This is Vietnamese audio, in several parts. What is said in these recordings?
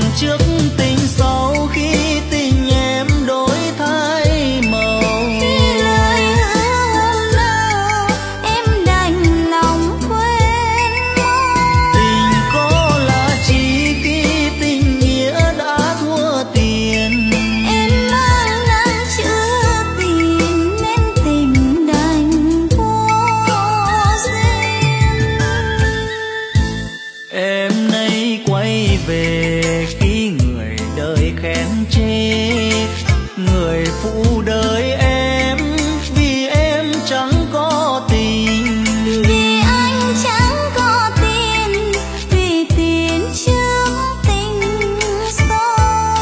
trước tình sau khi tình em đổi thay màu. Khi lời hứa hôm nào em đành lòng quên mau. Tình có là chỉ khi tình nghĩa đã thua tiền. Em mang nắng chứa tình nên tình đành vô duyên. Em nay quay về khi người đời khen chê, người phụ đời em vì em chẳng có tình. Vì anh chẳng có tiền, vì tiền trước tình sau.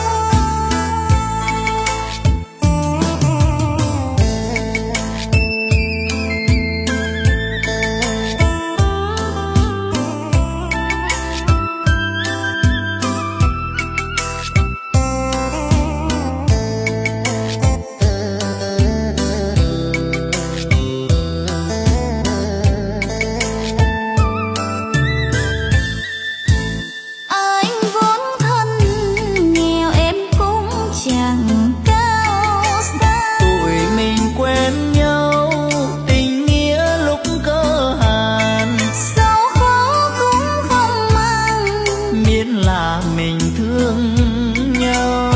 Anh vốn thân nghèo em cũng chẳng cao xa. Tụi mình quen nhau tình nghĩa lúc cơ hàn, Sầu khổ cũng không mang, miễn là mình thương nhau.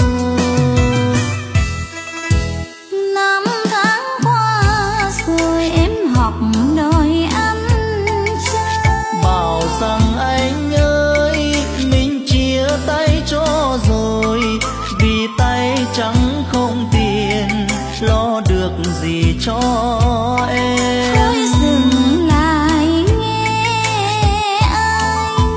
năm tháng qua rồi em học đòi ăn chay. Bảo rằng anh ơi mình chia tay cho rồi, vì tay trắng không tiền lo được gì cho em. Thôi dừng lại nghe anh.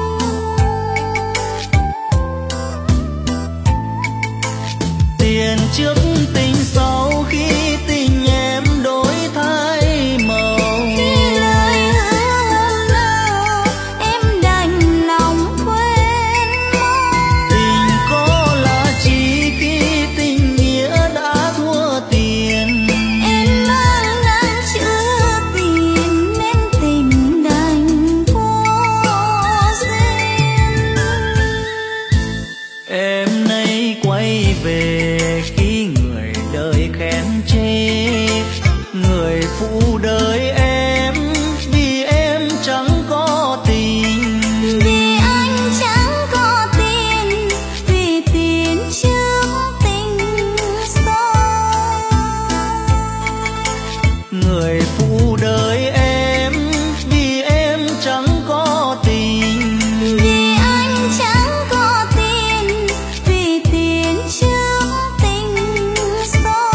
Tiền trước tình sau khi tình em đổi thay màu. Khi lời hứa hôm nào em đành lòng quên mau. Tình có là chỉ khi tình nghĩa đã thua tiền. Em mang nắng chứa tình nên tình đành vô duyên. Em nay quay về khi người đời khen chê, người phụ đời em vì em chẳng có tình. Vì anh chẳng có tiền, vì tiền trước tình sau. Người phụ đời em vì em chẳng có tình. Vì anh chẳng có tiền, vì tiền trước tình sau.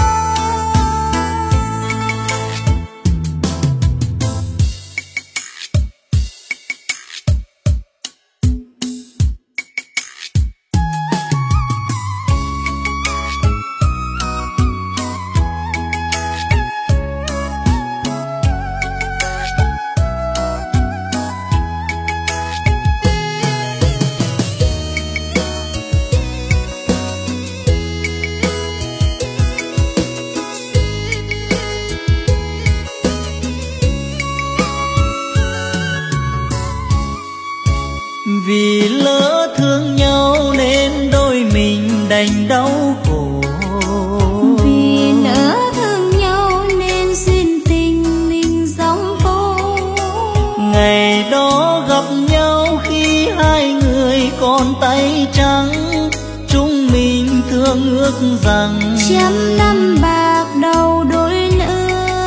Vì lỡ thương nhau nên đôi mình đành đau khổ. Vì lỡ thương nhau nên duyên tình mình gióng tố. Ngày đó gặp nhau khi hai người còn tay trắng, chúng mình thương ước rằng Trăm năm bạc đầu đôi lứa.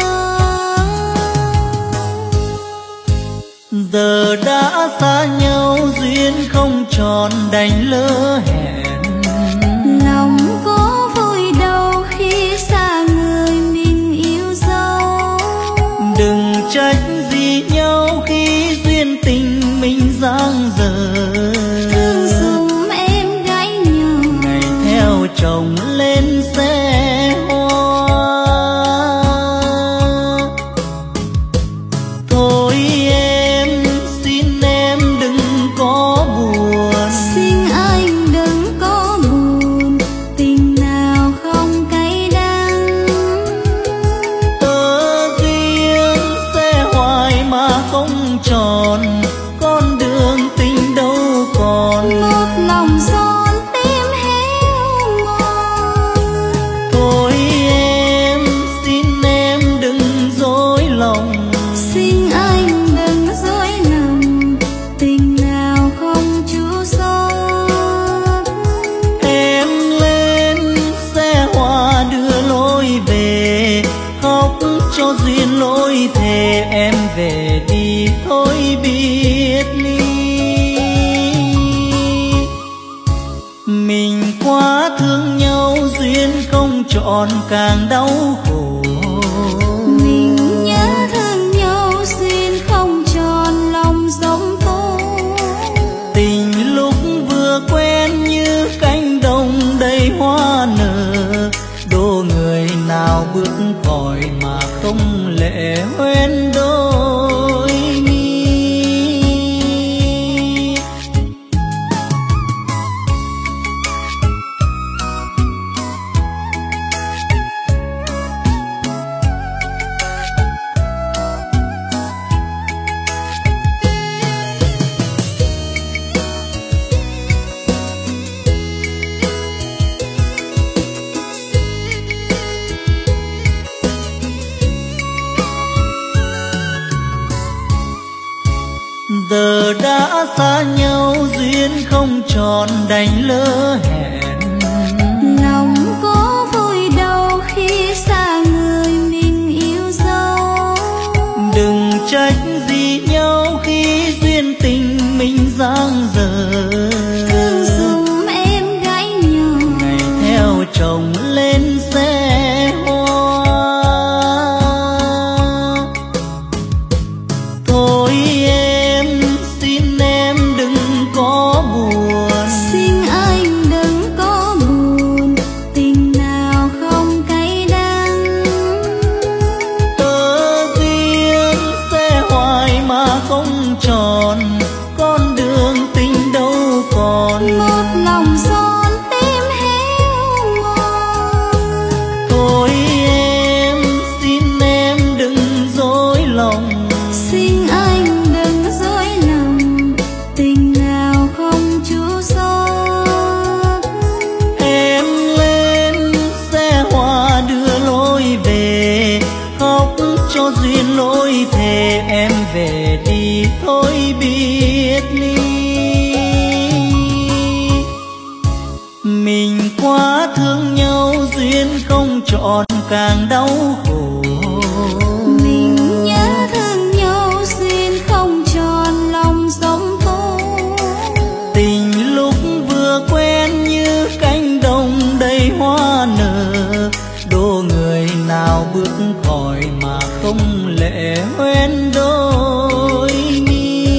giờ đã xa nhau duyên không tròn đành lỡ hẹn. Lòng có vui đâu khi xa người mình yêu dấu. Đừng trách gì nhau khi duyên tình mình giang dở. Thương dùm em gái nhỏ Ngày theo chồng lên xe hoa. Thôi em xin em đừng có buồn. xin anh đừng trọn càng đau khổ. Mình nhớ thương nhau xin không tròn lòng giống tôi. Tình lúc vừa quen như cánh đồng đầy hoa nở, đố người nào bước khỏi mà không lệ hoen đôi mi. Giờ đã xa nhau duyên không tròn đành lỡ hẹn. Lòng có vui đâu khi xa người mình yêu dấu. Đừng trách gì nhau khi duyên tình mình giang dở. Thương dùm em gái nhỏ ngày theo chồng lên xe hoa. Thôi em xin em đừng có buồn. xin anh đừng có buồn. Tình nào không cay đắng. Tơ duyên sẽ hoài mà không tròn, con đường tình đâu còn. Một lòng son tim héo mòn. Thôi em xin em đừng dối lòng. xin anh đừng dối lòng. Tình nào không chú xót. Em lên xe hoa đưa lối về, khóc cho duyên lối thề em về đi thôi biết ly. Mình quá thương nhau duyên không trọn càng đau khổ. Mình nhớ thương nhau xin không tròn lòng giống tôi. Tình lúc vừa quen như cánh đồng đầy hoa nở, đố người nào bước khỏi mà không lệ hoen đôi mi.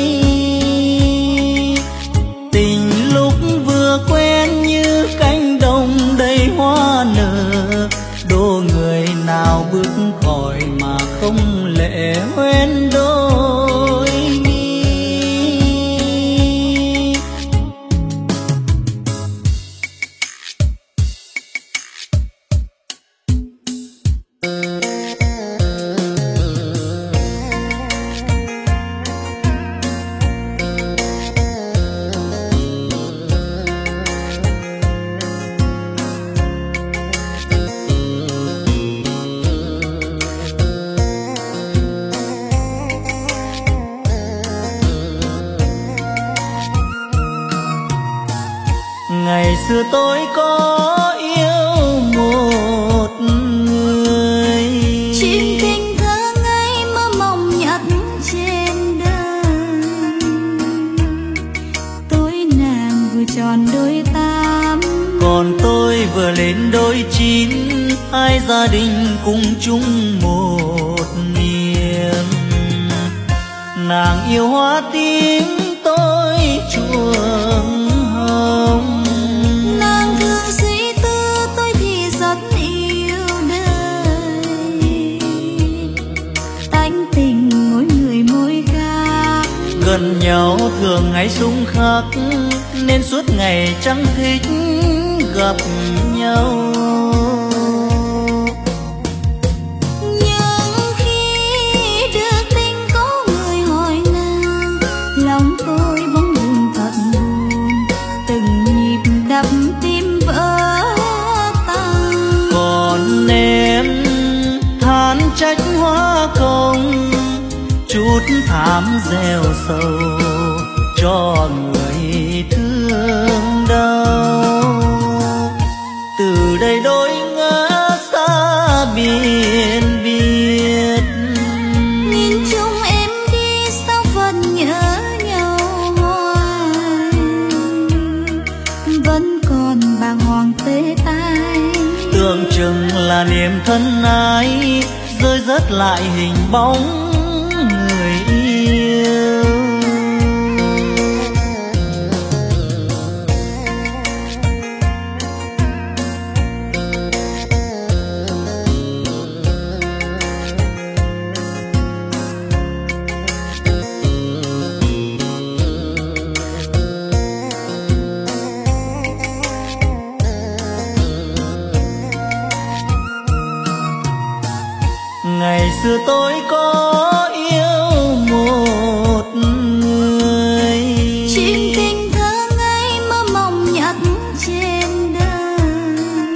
Tình lúc vừa quen như cánh đồng đầy hoa nở, đố người nào bước khỏi mà không lệ hoen đôi mi. Ngày xưa tôi có yêu một người, Chuyện tình thơ ngây mơ mộng nhất trên đời. Tôi nàng vừa tròn đôi tám, còn tôi vừa lên đôi chín. Hai gia đình cùng chung một niềm. Nàng yêu hoa tím, tôi chuộng hồng. nàng thương suy tư tôi thì rất yêu đời. Tánh tình mỗi người mỗi khác, Gần nhau thường ngày xung khắc, nên suốt ngày chẳng thích gặp nhau. nhưng khi được tin có người hỏi nàng, lòng tôi bỗng buồn thật buồn. Từng nhịp đập tim vỡ tan. Còn em than trách hoa không, chút thảm gieo sầu cho người thương đau. Từ đây đôi ngã xa biển biệt, Nhìn chung em đi sao vẫn nhớ nhau hoài. Vẫn còn bàng hoàng tê tái, tưởng chừng là niềm thân ái rơi rớt lại hình bóng người yêu. Ngày xưa tôi có yêu một người, chuyện tình thơ ngây mơ mộng nhất trên đời.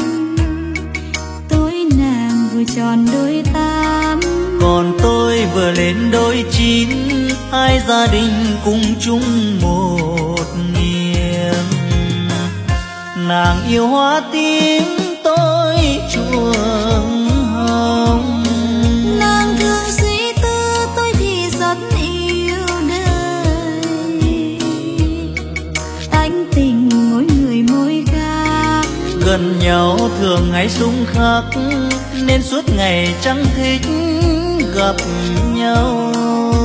Tôi nàng vừa tròn đôi tám, còn tôi vừa lên đôi chín, hai gia đình cùng chung một niềm. Nàng yêu hoa tím, tôi chuông hồng. Nàng thương suy tư, tôi thì rất yêu đời. Tánh tình mỗi người mỗi khác, Gần nhau thường ngày xung khắc, nên suốt ngày chẳng thích gặp nhau.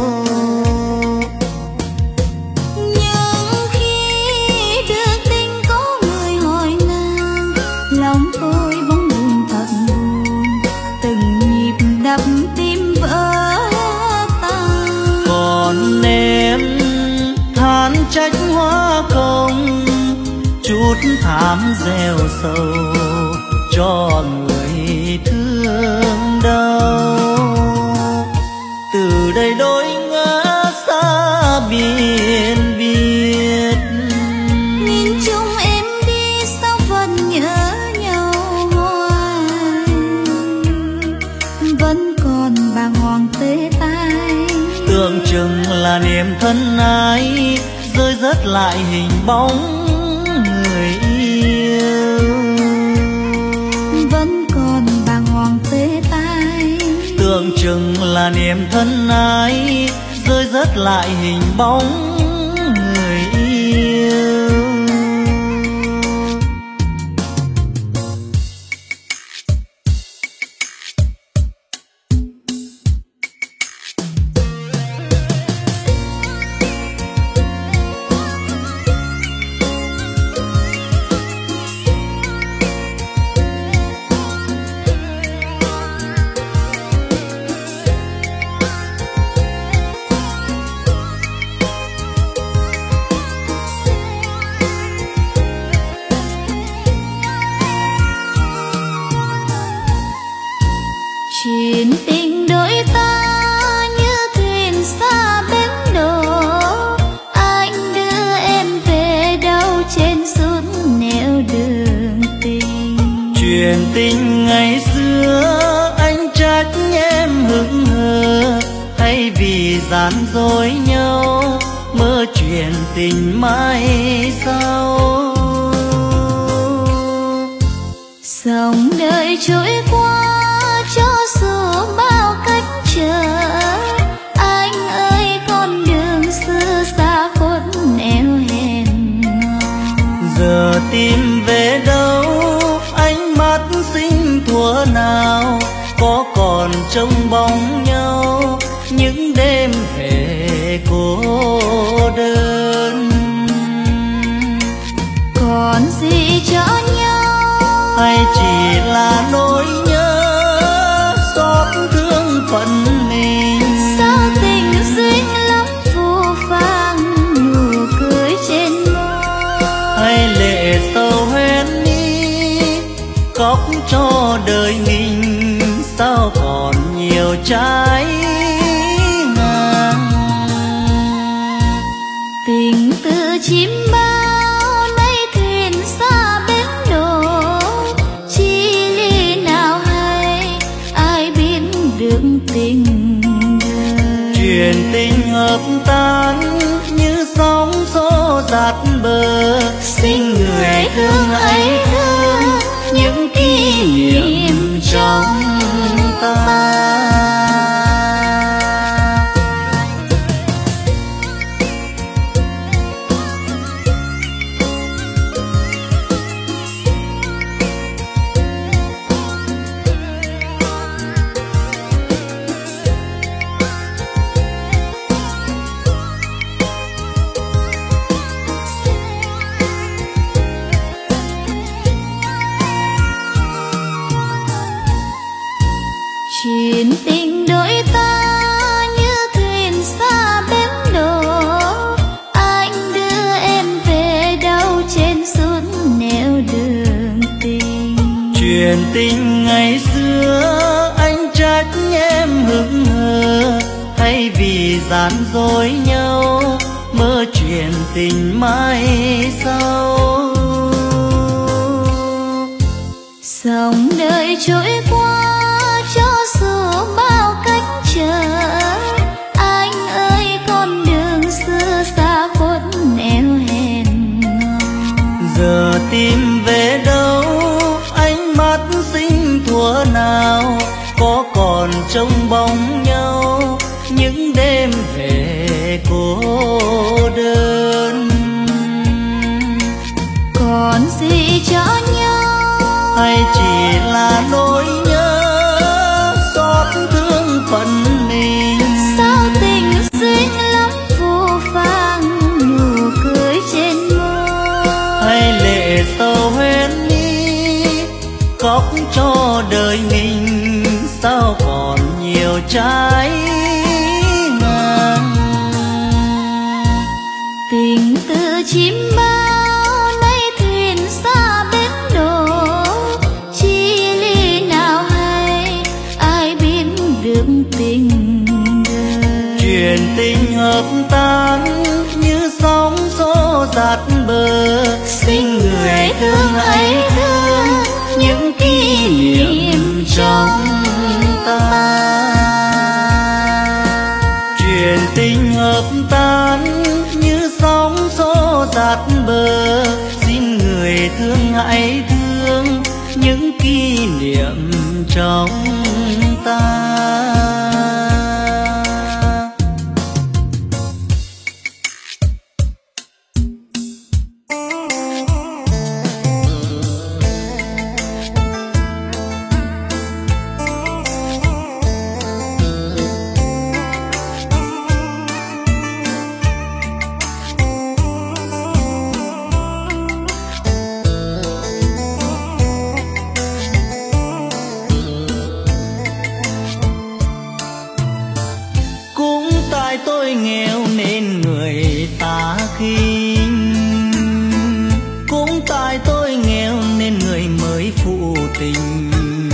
nhưng khi được tin có người hỏi nàng, lòng tôi bỗng buồn thật buồn, từng nhịp đập tim vỡ tan. Còn em than trách hoa không, chút thảm gieo sầu cho người thương đau. Từ đây đôi ngã xa biển biệt, Nhìn chung em đi sao vẫn nhớ nhau hoài, vẫn còn bàng hoàng tê tái. tưởng chừng là niềm thân ái rơi rớt lại hình bóng người yêu. Vẫn còn bàng hoàng tê tái. Tưởng chừng là niềm thân ái rơi rớt lại hình bóng người yêu. Chuyện tình đôi ta như thuyền xa bến đò, anh đưa em về đâu trên suốt nẻo đường tình. Chuyện tình ngày xưa anh trách em hững hờ, hay vì gian dối nhau mơ chuyện tình mai sau. Dòng đời trôi qua cho dù bao cách trở, anh ơi con đường xưa xa khuất nẻo hẹn hò. Giờ tìm về đâu ánh mắt xinh thuở nào, có còn trông bóng nhau những đêm về cô đơn. Còn gì cho nhau hay chỉ là nỗi nhớ xót thương phận mình? sao tình duyên lắm phù phàng nụ cười trên môi, hay lệ sầu hoen mi khóc cho đời mình sao còn nhiều trái ngang. tình tự chim bao nay thuyền xa bến đò, chi ly nào hay ai biết được tình đời. Chuyện tình hợp tan như sóng xô dạt bờ, xin người thương ấy thương những kỷ niệm trong ta. Chuyện tình ngày xưa anh trách em hững hờ, thay vì gian dối nhau mơ chuyện tình mai sau. Dòng đời trôi qua cho dù bao cách trở, anh ơi con đường xưa xa khuất nẻo hẹn hò. Giờ tìm về đâu ánh mắt xinh thuở nào, có còn trông bóng nhau những đêm về cô đơn. Còn gì cho nhau hay chỉ là nỗi nhớ xót thương phận mình? sao tình duyên lắm phù phàng nụ cười trên môi, hay lệ sầu hoen mi khóc cho đời mình, sao còn nhiều trái ngang. tình từ chim bao nay thuyền xa bến đổ, chi ly nào hay ai biết được tình đời. Chuyện tình hợp tan như sóng xô dạt bờ, xin người thương hãy thương những kỷ niệm trong ta. Chuyện tình hợp tan như sóng xô dạt bờ, xin người thương hãy thương những kỷ niệm trong ta. Tôi nghèo nên người ta khinh, cũng tại tôi nghèo nên người mới phụ tình.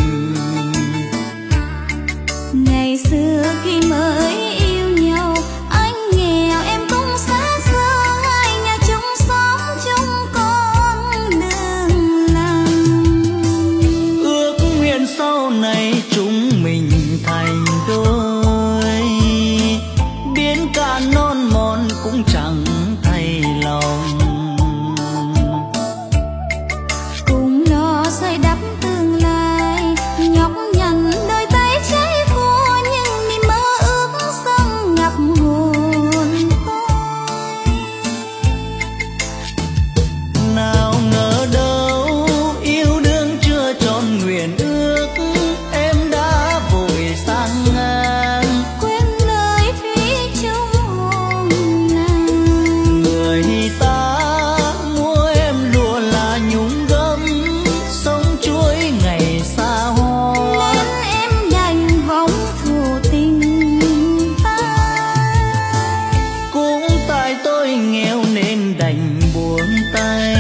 Ngày xưa khi mới yêu nhau anh nghèo em cũng xa xưa, hai nhà chung xóm chung con đường làng. Ước nguyện sau này chúng mình thành đôi, biến cả non mòn cũng chẳng thay lòng. Cùng lo xây đắp tương lai nhọc nhằn đôi tay cháy khô, nhưng niềm mơ ước sông ngập hồn tôi. Nào ngờ đâu yêu đương chưa tròn nguyện ước, em đã vội sang ngang quên lời thủy chung hôm nào. người ta mua em lụa là nhung gấm, sông chuối ngày xa hoa, Nên em đành vong thù tình ta. cũng tại tôi nghèo nên đành buông tay,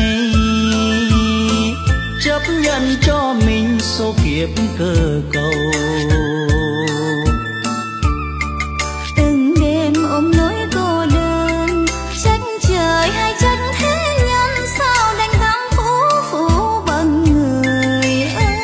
chấp nhận cho mình số kiếp cơ cầu. Từng đêm ôm nỗi cô đơn, trách trời hay trách thế nhân, sao đành thắm phú phụ bằng người ơi.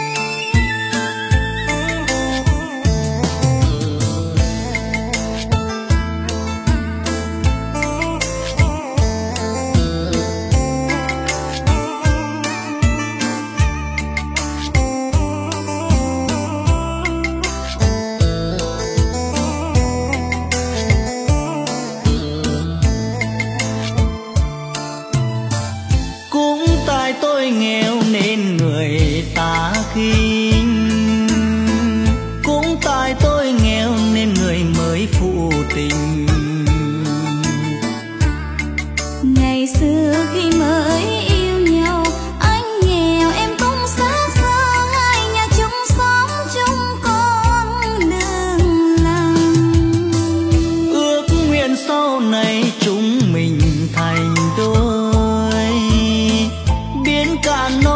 Cũng tại tôi nghèo nên người ta khinh, cũng tại tôi nghèo nên người mới phụ tình. Ngày xưa khi mới yêu nhau anh nghèo em cũng xa xưa, hai nhà chung xóm chung con đường làng. Ước nguyện sau này chúng mình thành đôi, biến cả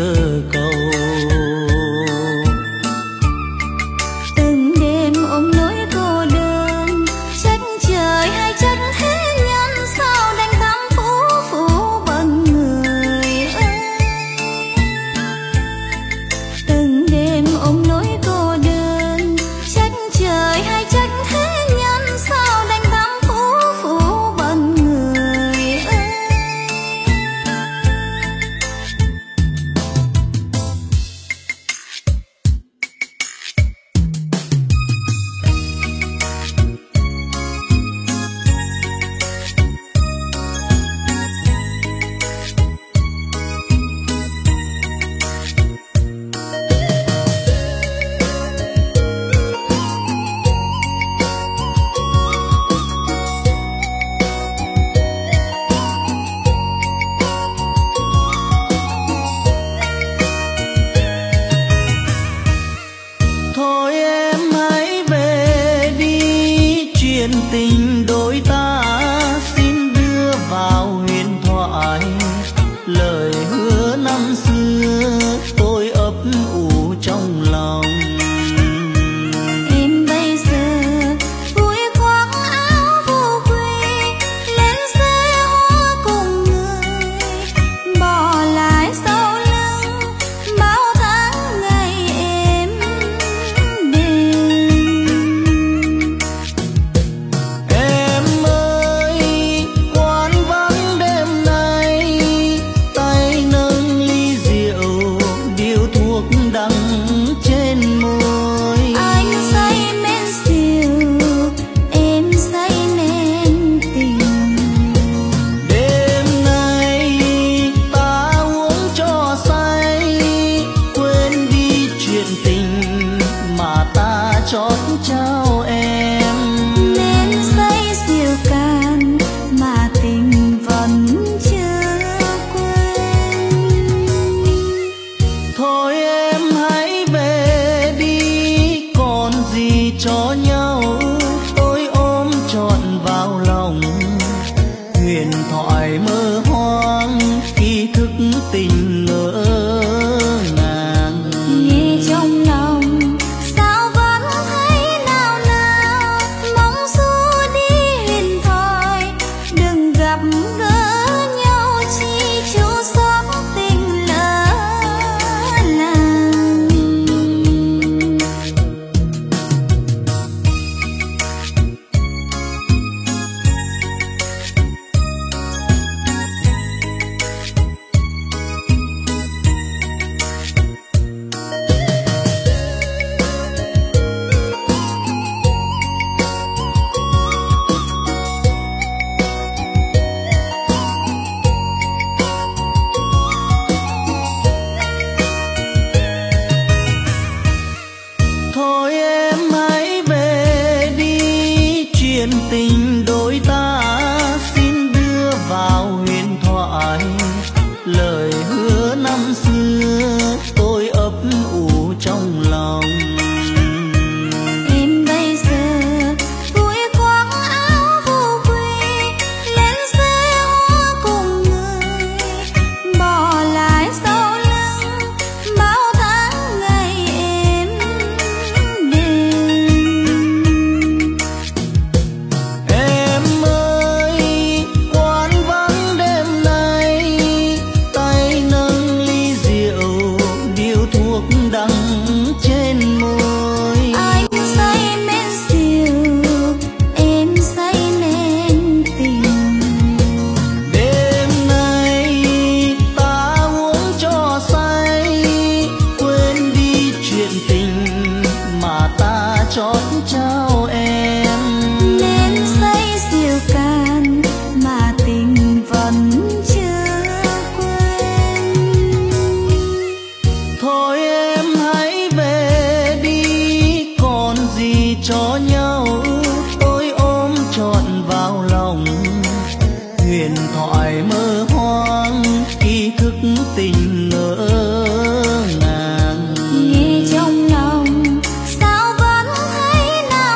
cờ cầu. Từng đêm ôm nỗi cô đơn, trách trời hay trách thế nhân, sao đành thắm phũ phũ bận người ơi. Từng đêm ôm nỗi cô đơn, trách trời hay trách thế nhân, sao đành thắm phũ phũ bận người ơi. Thôi em hãy về đi, chuyện tình đôi ta xin đưa vào huyền thoại. Lời hứa năm xưa tôi ấp ủ trong lòng. Em bây giờ vui khoác áo vô quê, lên xe hoa cùng người, bỏ lại sau lưng bao tháng ngày em đêm. Em ơi quán vắng đêm nay, tay nâng ly rượu điếu thuốc đắng trên môi. Anh say men rượu, em say men tình. Đêm nay ta uống cho say, quên đi chuyện tình mà ta chót trao em. Nên say rượu can mà tình vẫn chưa quên. Thôi em hãy về đi, còn gì cho nhau tôi ôm trọn vào lòng. Huyền thoại mơ hoang, ký thức tình ngỡ ngàng. Nghe trong lòng sao vẫn thấy nào nào, mong xua đi huyền thoại, đừng gặp gỡ nhau chi chỗ xót tình lỡ làng. Thôi em hãy về đi, chuyện tình đôi ta xin đưa vào huyền thoại. Lời hứa năm xưa tôi ấp ủ trong lòng. Em bây giờ vui khoác áo vô quê, lên xe hoa cùng người, bỏ lại sau lưng bao tháng ngày em đêm. Em ơi quán vắng đêm nay, tay nâng ly rượu điếu thuốc đắng trên môi. Anh say men rượu, em say men tình. Đêm nay ta uống cho say, quên đi chuyện tình mà ta chót trao em. Nên say rượu can mà tình vẫn chưa quên. Thôi em hãy về đi, còn gì cho nhau tôi ôm trọn vào lòng. Huyền thoại mơ hoang, ký thức tình ngỡ ngàng. Nghe trong lòng sao vẫn thấy nào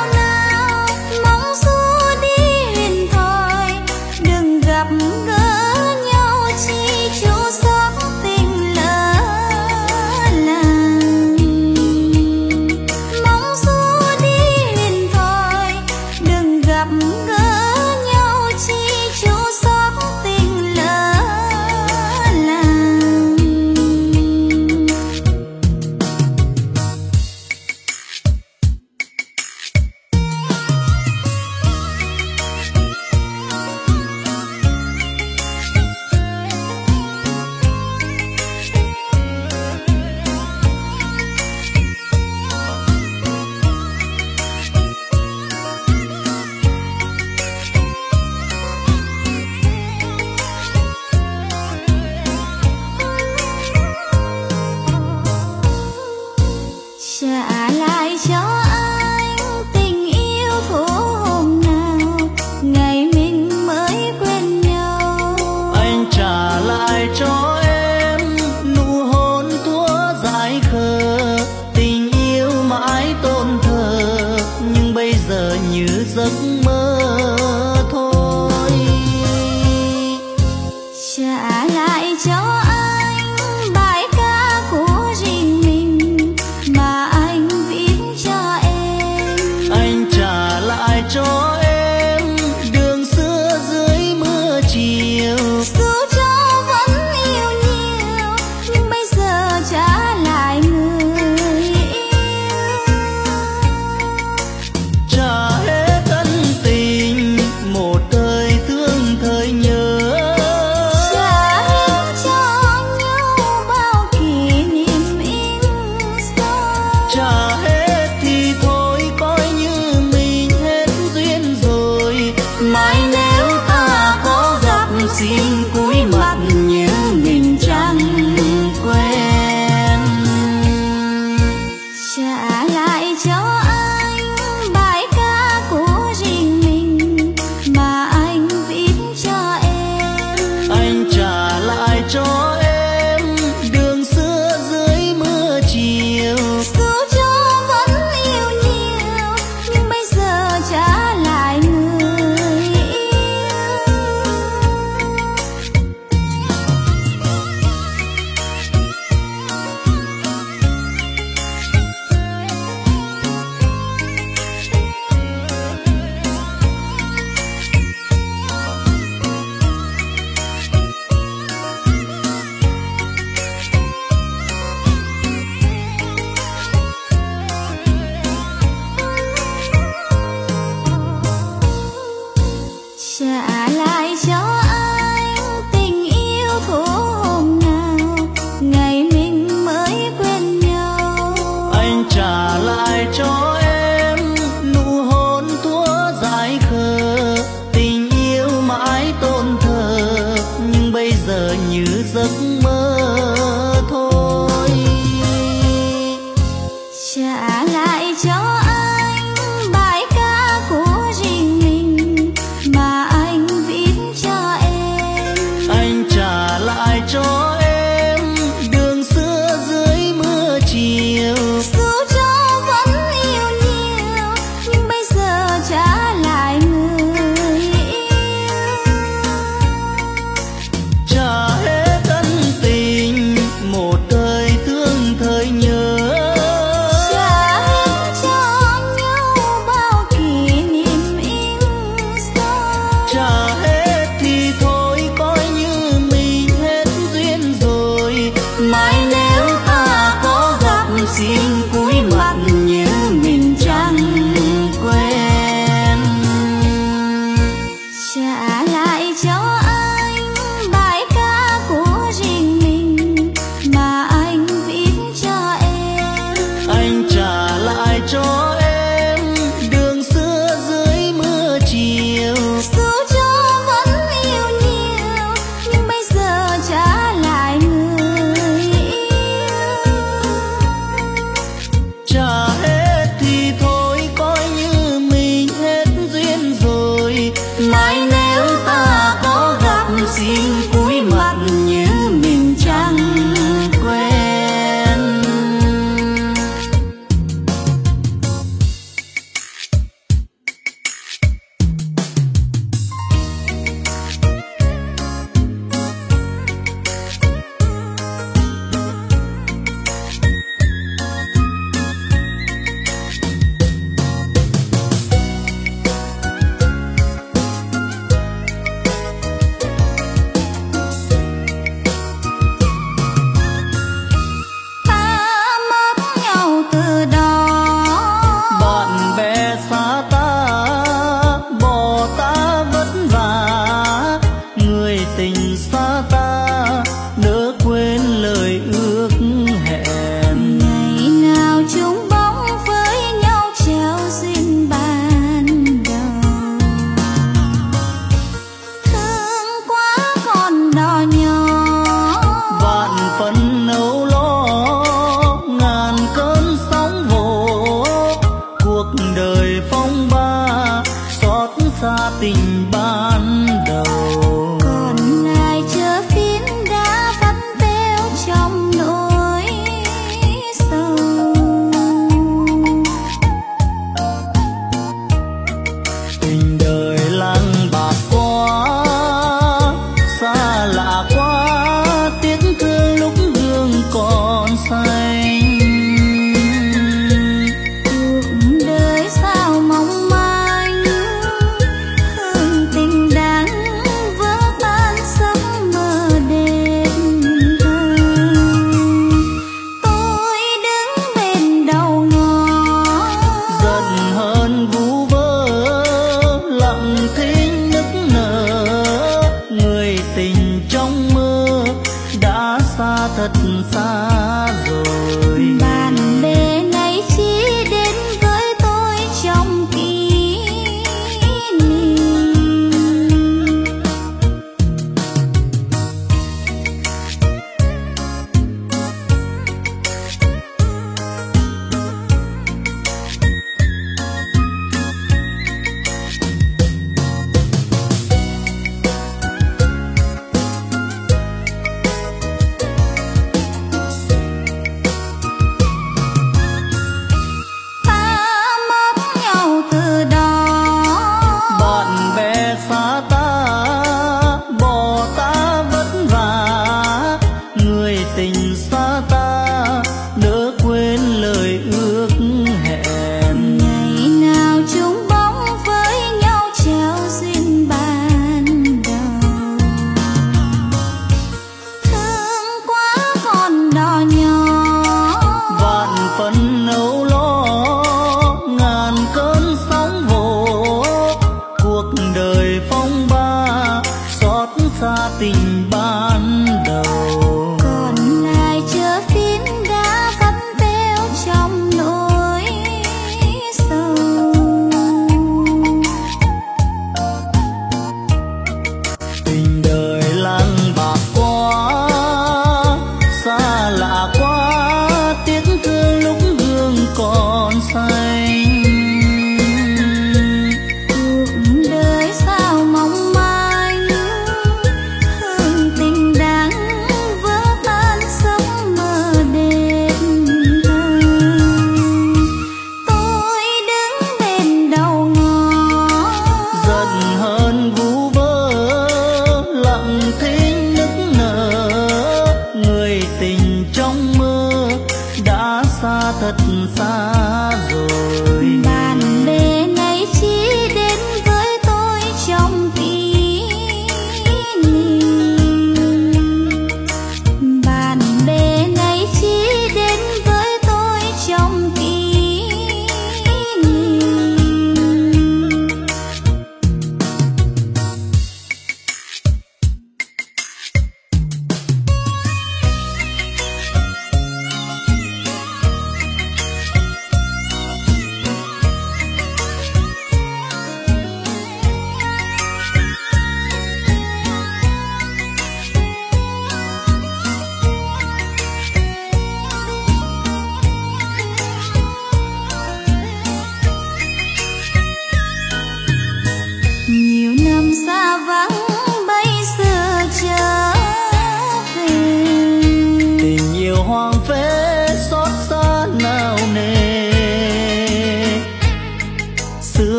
lại cho anh bài ca của riêng mình mà anh viết cho em. Anh trả lại cho em đường xưa dưới mưa chiều. Dù cho vẫn yêu nhiều nhưng bây giờ trả lại người yêu. Trả lại cho anh tình yêu thuở hôm nào ngày mình mới quen nhau. Anh trả lại cho em nụ hôn thuở dại khờ, tình yêu mãi tôn thờ nhưng bây giờ như giấc mơ thôi. Trả lại cho anh bài ca của riêng mình mà anh viết cho em. Anh trả lại cho em đường xưa dưới mưa chiều. Dù cho vẫn yêu nhiều nhưng bây giờ trả lại người yêu. Trả hết ân tình một thời thương thời nhớ. Trả hết cho nhau bao kỷ niệm yêu dấu. Trả hết thì thôi coi như mình hết duyên rồi. Mai nếu ta có gặp xin cúi mặt như mình chẳng quen. Trả lại cho anh bài ca của riêng mình mà anh viết cho em. Anh trả lại cho em đường xưa dưới mưa chiều. Dù cho vẫn yêu nhiều nhưng bây giờ trả lại người yêu. Trả hết thì thôi coi như mình hết duyên rồi. Mai nếu ta có gặp xin cúi mặt như mình chẳng quen. Ta mất nhau từ đó, Bạn bè xa ta, bỏ ta vất vả. Người tình xa ta, đỡ quên lời ước hẹn. ngày nào chung bóng với nhau treo duyên ban đầu. Thương quá còn đò nhỏ, Vạn phần âu lo, ngàn cơn sóng vỗ. Cuộc đời phong ba, xót xa tình ban đầu. còn lại chờ phiến đá vắt veo trong nỗi sầu. Tình đời lang bạc quá, xa lạ quá, tiếc thương lúc gương còn xanh. Cuộc đời sao mong manh, hương tình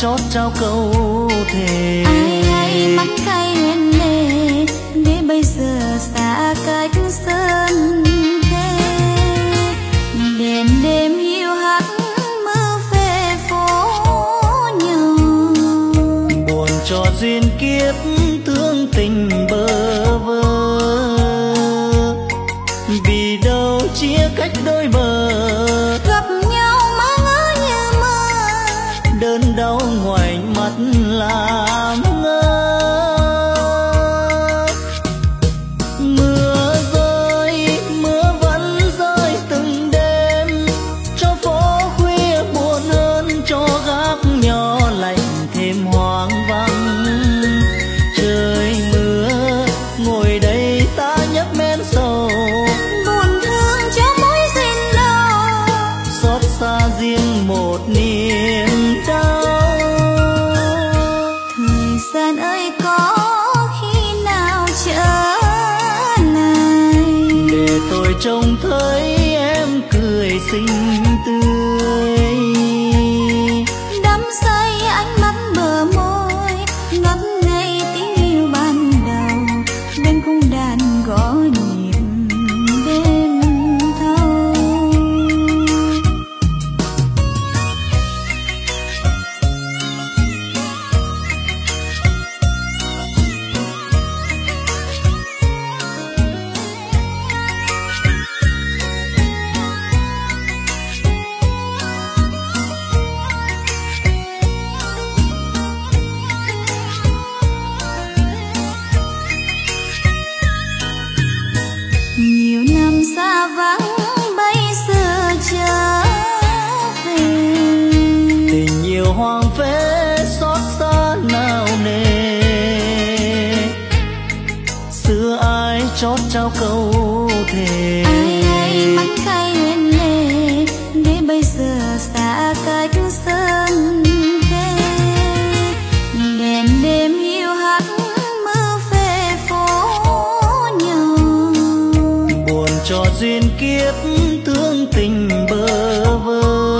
chót trao câu thề. Ai mắt cay lên lệ để bây giờ xa cách sân thế. Đèn đêm hiu hắt mưa phê phố nhau, buồn cho duyên kiếp thương tình bơ vơ. Vì đâu chia cách đôi bờ, gặp nhau mơ ngỡ như mơ, đơn đau ngoảnh mắt làm ngơ. Mưa rơi, mưa vẫn rơi từng đêm, cho phố khuya buồn hơn, cho gác nhỏ lạnh thêm hoang vắng. Trời mưa ngồi đây ta nhấp men sầu, buồn thương cho mối duyên đầu, xót xa riêng một niềm đau. thời gian ơi có khi nào trở lại, để tôi trông thấy em cười xinh tươi. đắm say ánh mắt bờ môi, ngất ngây tiếng yêu ban đầu, bên cung đàn gõ nhịp đêm thâu. Nhiều năm xa vắng bây giờ trở về, Tình yêu hoang phế xót xa nào nề, xưa ai chót trao câu thề. ai mắt cay lên lệ để bây giờ xa cách sân thế. Đèn đêm hiu hắt mưa phê phố nhau, Buồn cho duyên kiếp thương tình bơ vơ.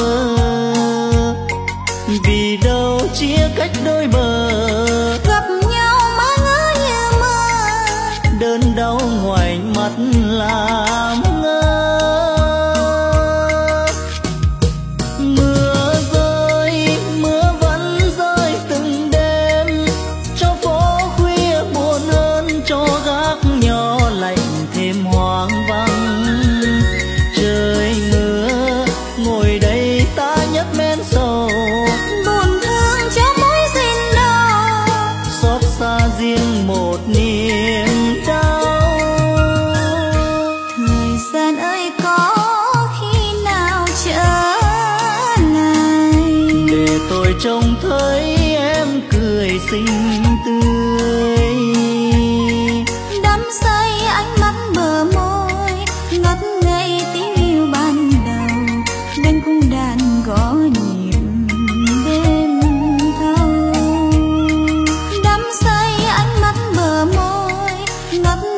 Vì đâu chia cách đôi bờ, gặp nhau mơ ngỡ như mơ, đơn đau ngoảnh mắt làm ngơ. Mưa rơi, mưa vẫn rơi từng đêm, cho phố khuya buồn hơn, cho gác nhỏ lạnh thêm hoang vắng. Trời mưa ngồi đây ta nhấp men sầu, buồn thương cho mối duyên đầu, xót xa riêng một niềm đau. thời gian ơi có khi nào trở lại, Để tôi trông thấy em cười xinh tươi. đắm say ánh mắt bờ môi, ngất ngây tiếng yêu ban đầu, bên cung đàn gõ nhịp đêm thâu. Đắm say ánh mắt bờ môi, ngất